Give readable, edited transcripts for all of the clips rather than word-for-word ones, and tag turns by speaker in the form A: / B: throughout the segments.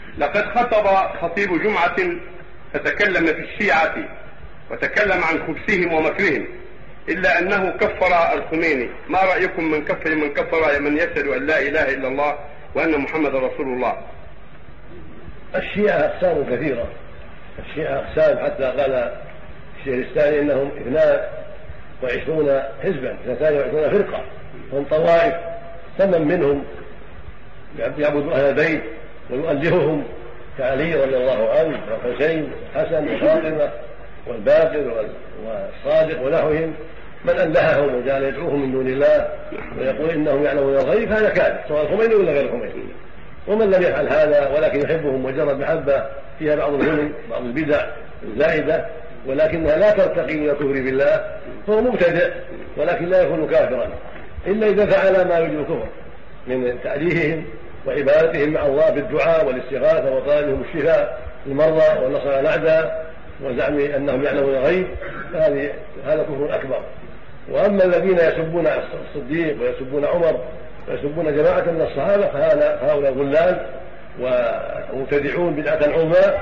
A: لقد خطب خطيب جمعة فتكلم في الشيعة وتكلم عن خبثهم ومكرهم، إلا أنه كفر الخميني. ما رأيكم من كفر من يشهد أن لا إله إلا الله وأن محمد رسول الله؟
B: الشيعة أقسام كثيرة، الشيعة أقسام، حتى قال الشيخ الثاني إنهم 22 حزبا، 22 فرقة، هم طوائف، ثمن منهم يعبد أهل البيت ويؤلههم كعلي رضي الله عنه والحسين والحسن وفاطمة والباقر والصادق ونحوهم، من ألههم وجعل يدعوهم من دون الله ويقول إنهم يعلمون الغيب هذا كاذب، سواء الخميني ولا غير الخميني. ومن لم يفعل هذا ولكن يحبهم مجرد محبة فيها بعض الظلم بعض البدع الزائدة ولكنها لا ترتقي إلى الكفر بالله فهو مبتدع، ولكن لا يكون كافرا إلا إذا فعل ما يوجب الكفر من تأليههم وعبادتهم مع الله بالدعاء والاستغاثة وطلبهم الشفاء للمرضى والنصر على الأعداء وزعم أنهم يعلمون الغيب، هذا كفر أكبر. وأما الذين يسبون الصديق ويسبون عمر ويسبون جماعة من الصحابة فهؤلاء ضلال ومبتدعون بدعة عظمى،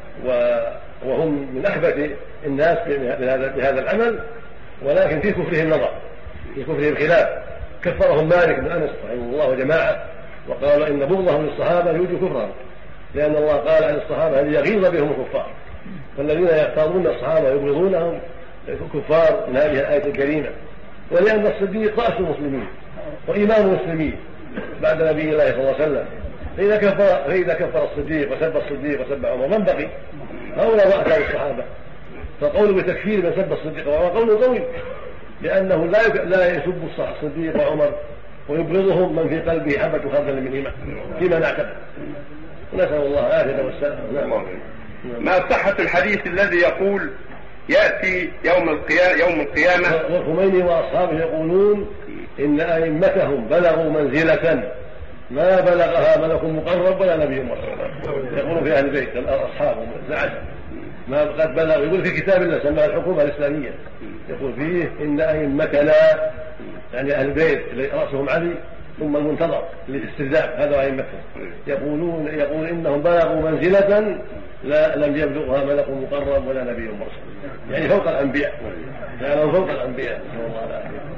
B: وهم من أحبة الناس بهذا العمل، ولكن في كفرهم نظر، في كفرهم خلاف. كفرهم مالك بن أنس رحمه الله وجماعة وقالوا إن بغضهم للصحابة يوجب كفرهم، لأن الله قال عن الصحابة أن يغيظ بهم الكفار، فالذين يختارون الصحابة ويبغضونهم كفار من هذه الآية الكريمة. ولأن الصديق رأس المسلمين وإمام المسلمين بعد نبي الله صلى الله عليه وسلم، فإذا كفر الصديق وسب عمر من بقي؟ هؤلاء رأسان الصحابة، فقوله بتكفير من سب الصديق وعمر قول قوي، لأنه لا يسب الصديق وعمر ويبغضهم من في قلبه حبة خردل من إيمان فيما نعتقد. نسأل الله العافية والسلامة.
A: ما صحة الحديث الذي يقول يأتي يوم القيامة
B: والخميني وأصحابه يقولون إن أئمتهم بلغوا منزلة ما بلغها ملك مقرب ولا نبي مرسل، يقولون في أهل البيت أصحابه زعل ما قد بلغ، يقول في كتاب الله سماه الحكومة الإسلامية، يقول فيه إن أئمتنا يعني أهل البيت رأسهم علي ثم المنتظر للاستهزاء هذا أئمتهم، يقول إنهم بلغوا منزلة لم يبلغها ملك مقرب ولا نبي مرسل، يعني فوق الأنبياء، يعني فوق الأنبياء.